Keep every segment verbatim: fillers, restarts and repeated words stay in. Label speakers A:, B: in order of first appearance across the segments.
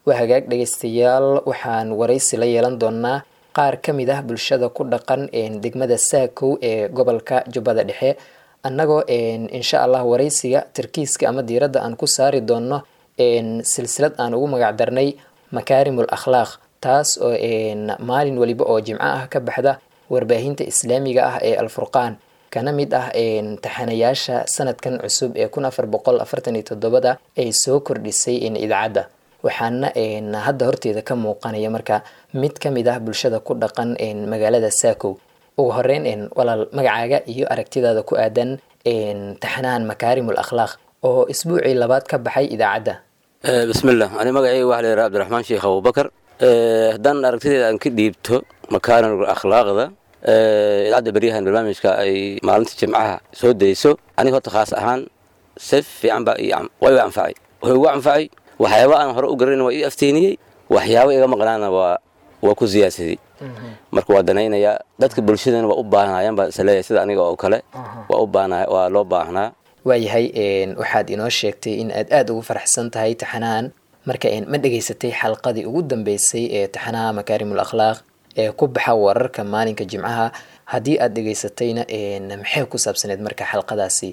A: waa hagaag dhageystayaal waxaan waraysi la yeelan doonaa qaar ka mid ah bulshada ku dhaqan degmada Saakow ee gobolka Jubbada Dhexe annagoo insha Allah waraysiga tarkiiska ama diiradda aan ku saari doono silsilad aan ugu magac darnay makaarimul akhlaaq taas oo maalin waliba oo jimco ah ka baxda warbaahinta islaamiga ah ee Al-Furqaan kana mid ah taxanayaasha sanadkan cusub ee kun afar boqol afartan iyo toddoba ay soo kordhisay in idaacada waxaana hadda horteeda ka muuqanaya marka mid ka mid ah bulshada ku dhaqan magaalada Saakow ugu horeyn walaal magacaaga iyo aragtidaada ku aadan taxanahan makaarimul akhlaaq oo isbuucii labaad ka baxay idaacada
B: bismillah ani magacayga waxa la yiraahdaa Cabdiraxmaan Sheekh Abu Bakar hadan aragtideeda aan ka dhiibto makaarimul akhlaaqda idaacada bariyahan barnaamijka ay maalinta jimcaha soo deyso aniga horta khaas ahaan si fiican baa ii way anfacay way ugu anfacay waxyaabo aan hore u garin waa ii afteeniyay waxyaabo iga maqnaana waa waa ku siyaasadii marka waa danaynaya dadka bulshadana waa u baahanayaan ba isleeyahay sida aniga oo kale waa u baahanaa waa loo baahnaa
A: waayahay waxaad inoo sheegtay in aad aad ugu faraxsan tahay taxanaan marka ma dhageysatay xalqadii ugu dambeysay ee taxanaha makaarimul akhlaaq ee ku baxa wararka maalinka jimcaha haddii aad dhageysatayna maxay ku saabsaneed marka xalqadaasi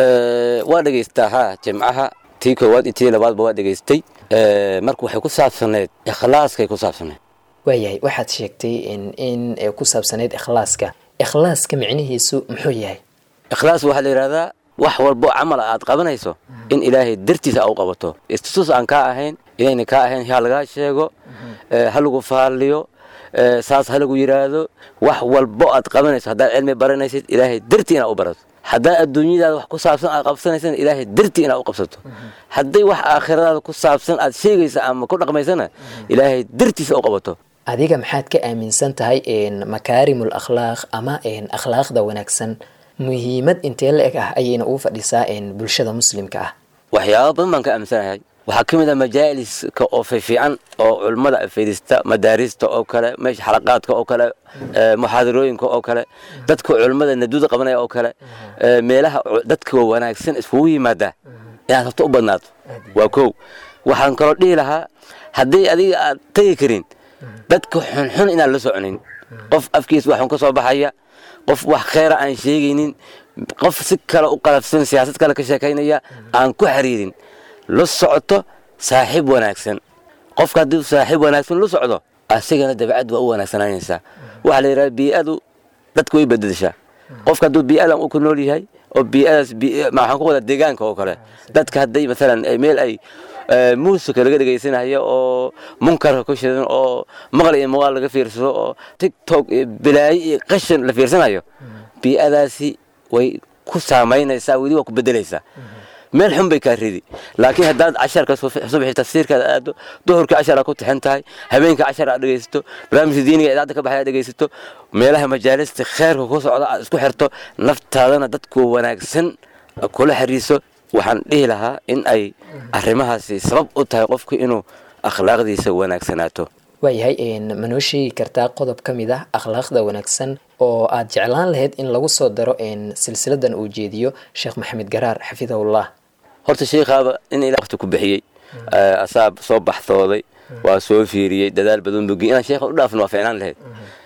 B: waa dhageystaa ha jimcaha tii koowaad tii labaadba waa dhageystay marka waxay ku saabsaneed ikhlaaskay ku saabsaneed
A: waayahay waxaad sheegtay in in ku saabsaneed ikhlaaska ikhlaaska micnihiisu muxuu yahay
B: ikhlaas waxa la yiraahdaa wax walbo amal aad qabanayso in ilaahay dartiisa aad qabato istusus aan ka ahayn inayna ka ahayn yaa laga sheego hal lagu faaliyo saas hal lagu yiraahdo wax walbo aad qabanayso hadaa cilmi baranaysid ilaahay dartiina u barato hadaa adduunyada wax ku saabsan aad qabsanaysan ilaahay dartiina u qabsato haday wax aakhirada ku saabsan aad sheegaysa ama ku dhaqmaysana ilaahay dartiisa u qabato
A: adiga maxaad ka aaminsan tahay in makaarimul akhlaaq ama in akhlaaqda wanaagsan muhiimad intee la eg ah ayayna ugu fadhisaa in bulshada muslimka ah
B: waxyaabo badan baan ka aaminsanahay waxaa ka mid ah majaaliska oo fiican oo culimada fadhiista madaarista oo kale meesha xalaqaadka oo kale muxaadarooyinka oo kale dadka culimada naduuda qabanaya oo kale meelaha dadka wanaagsan iskugu yimaada inaad sabto u badnaato waa koow waxaan kaloo dhihi lahaa haddii adiga aad tagi karin dadka xunxun inaad la soconin qof afkiis waxun ka soo baxaya qof wax khayr aan sheegaynin qof si kale u qalafsan siyaasad kale ka sheekaynaya aan ku xiriirin la socoto saaxiib wanaagsan qofka hadii saaxiib wanaagsan la socdo asigana dabacad waa u wanaagsanaysa waxa la yiraahdaa bi'adu dadku way bedeshaa qofka haduu bi'ada uu ku nool yahay oo bi'adaas ma waxaan ku wada deegaanka oo kale dadka haday midalan meel ay muusiga laga dhageysanayo oo munkar ku shidan oo maqal iyo muuqaal laga fiirsado oo TikTok bilaayi iyo qashin la fiirsanayo bi'adaasi way ku saameynaysaa wadi waa ku bedelaysaa meel xun bay ka ridi laakiin hadaad casharka subax tafsiirka aad duhurka cashar ku taxantahay habeenka cashar aad dhageysto barnaamijka diiniga idaacada ka baxay dhageysto meelaha majaalista khayrka ku socda aad isku xirto naftaadana dadku wanaagsan kula xiriiso waxaan dhihi lahaa in ay arrimahaasi sabab u tahay qofku inuu akhlaaqdiisa wanaagsanaato
A: waayahay ma noo sheegi kartaa qodob ka mid ah akhlaaqda wanaagsan oo aad jeclaan lahayd in lagu soo daro silsiladan uu jeediyo Sheekh Maxamed Garaar xafidahullah
B: horta sheekhaaba in ilaa waqti ku bixiyay asaab soo baxsooday waa soo fiiriyay dadaal badan bugi in sheekha u dhaafno waa fiicnaan lahayd